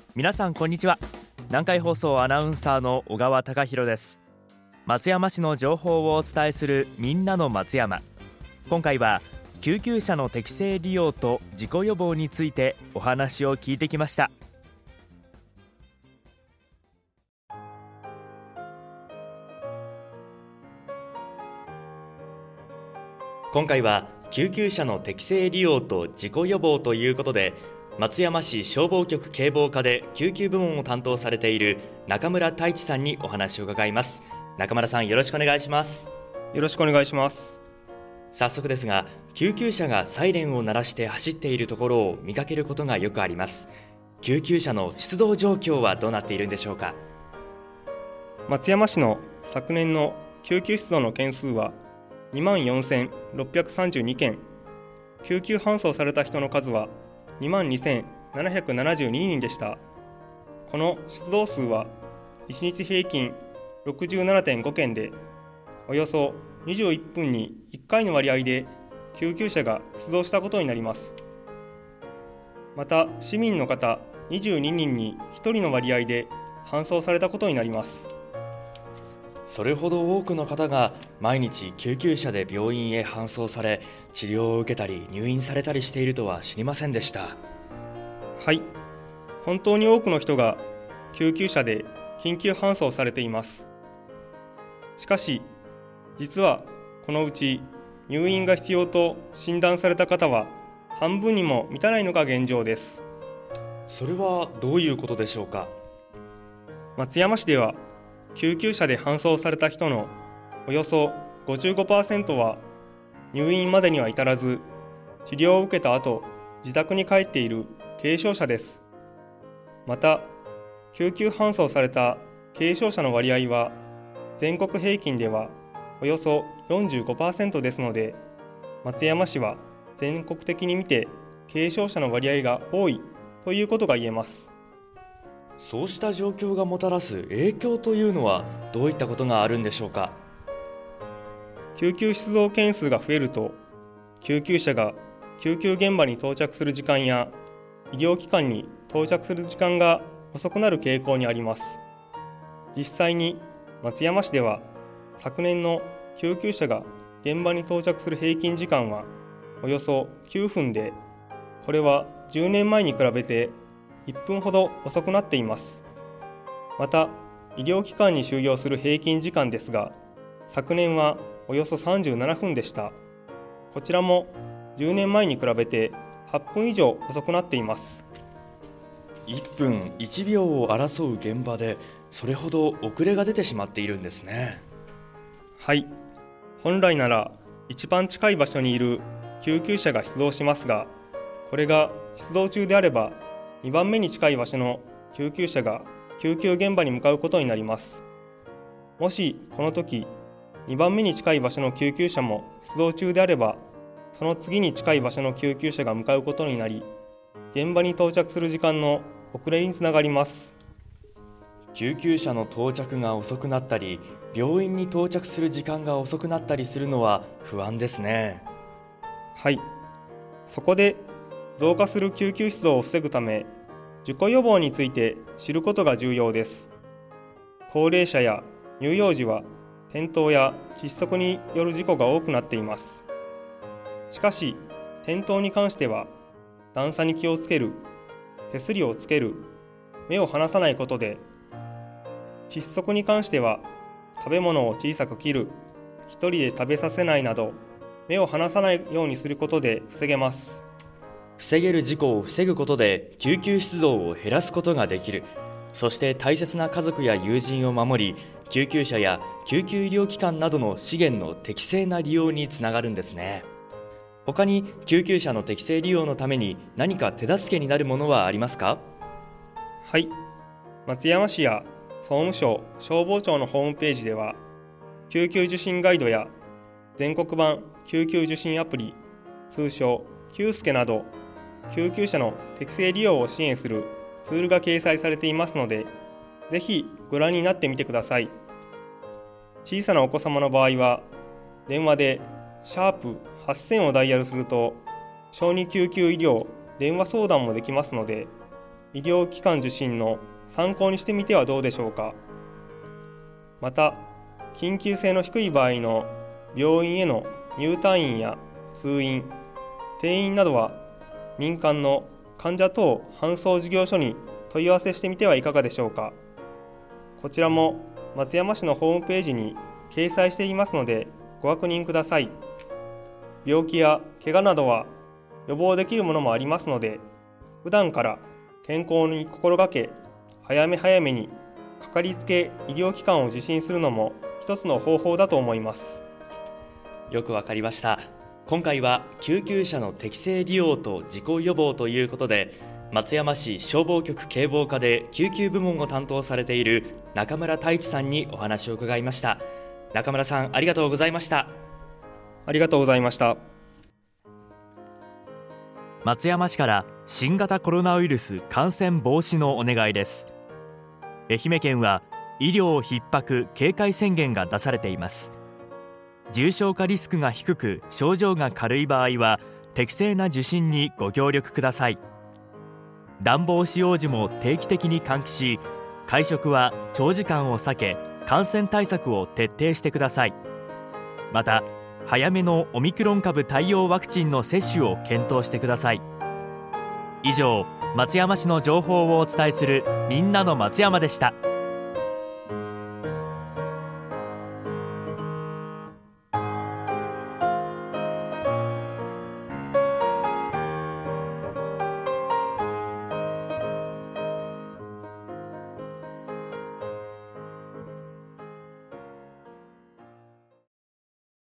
皆さんこんにちは。南海放送アナウンサーの小川貴博です。松山市の情報をお伝えするみんなの松山。今回は救急車の適正利用と事故予防についてお話を聞いてきました。今回は救急車の適正利用と事故予防ということで、松山市消防局警防課で救急部門を担当されている中村太一さんにお話を伺います。中村さん、よろしくお願いします。 よろしくお願いします。 早速ですが、救急車がサイレンを鳴らして走っているところを見かけることがよくあります。救急車の出動状況はどうなっているんでしょうか。 松山市の昨年の救急出動の件数は24,632件、救急搬送された人の数は22,772人でした。この出動数は1日平均 67.5 件で、およそ21分に1回の割合で救急車が出動したことになります。また、市民の方22人に1人の割合で搬送されたことになります。 それほど多くの方が毎日救急車で病院へ搬送され、治療を受けたり入院されたりしているとは知りませんでした。 はい、本当に多くの人が救急車で緊急搬送されています。しかし、実はこのうち入院が必要と診断された方は半分にも満たないのが現状です。 それはどういうことでしょうか。 松山市では救急車で搬送された人のおよそ 55% は入院までには至らず、治療を受けた後自宅に帰っている軽症者です。また、救急搬送された軽症者の割合は全国平均ではおよそ 45% ですので、松山市は全国的に見て軽症者の割合が多いということが言えます。 そうした状況がもたらす影響というのはどういったことがあるんでしょうか。 救急出動件数が増えると、救急車が救急現場に到着する時間や医療機関に到着する時間が遅くなる傾向にあります。実際に松山市では昨年の救急車が現場に到着する平均時間はおよそ9分で、これは10年前に比べて1分ほど遅くなっています。また、医療機関に収容する平均時間ですが、昨年はおよそ37分でした。こちらも10年前に比べて8分以上遅くなっています。 1分1秒を争う現場でそれほど遅れが出てしまっているんですね。 はい、本来なら一番近い場所にいる救急車が出動しますが、これが出動中であれば2番目に近い場所の救急車が救急現場に向かうことになります。もしこの時2番目に近い場所の救急車も出動中であれば、その次に近い場所の救急車が向かうことになり、現場に到着する時間の遅れにつながります。 救急車の到着が遅くなったり、病院に到着する時間が遅くなったりするのは不安ですね。 はい、そこで増加する救急出動を防ぐため、事故予防について知ることが重要です。高齢者や乳幼児は転倒や窒息による事故が多くなっています。しかし、転倒に関しては段差に気をつける、手すりをつける、目を離さないことで、窒息に関しては食べ物を小さく切る、一人で食べさせないなど目を離さないようにすることで防げます。 防げる事故を防ぐことで救急出動を減らすことができる。そして大切な家族や友人を守り、救急車や救急医療機関などの資源の適正な利用につながるんですね。他に救急車の適正利用のために何か手助けになるものはありますか。 はい、松山市や総務省消防庁のホームページでは、救急受診ガイドや全国版救急受診アプリ、通称救助など救急車の適正利用を支援するツールが掲載されていますので、ぜひご覧になってみてください。小さなお子様の場合は、電話で#8000をダイヤルすると、小児救急医療電話相談もできますので、 医療機関受診の参考にしてみてはどうでしょうか。また、緊急性の低い場合の病院への入退院や通院、転院などは民間の患者等搬送事業所に問い合わせしてみてはいかがでしょうか。こちらも松山市のホームページに掲載していますのでご確認ください。病気や怪我などは予防できるものもありますので、普段から健康に心がけ、早め早めにかかりつけ医療機関を受診するのも一つの方法だと思います。 よくわかりました。今回は救急車の適正利用と事故予防ということで、松山市消防局警防課で救急部門を担当されている中村太一さんにお話を伺いました。中村さん、ありがとうございました。 ありがとうございました。 松山市から新型コロナウイルス感染防止のお願いです。愛媛県は医療逼迫警戒宣言が出されています。重症化リスクが低く症状が軽い場合は適正な受診にご協力ください。暖房使用時も定期的に換気し、会食は長時間を避け感染対策を徹底してください。また、早めのオミクロン株対応ワクチンの接種を検討してください。以上、松山市の情報をお伝えするみんなの松山でした。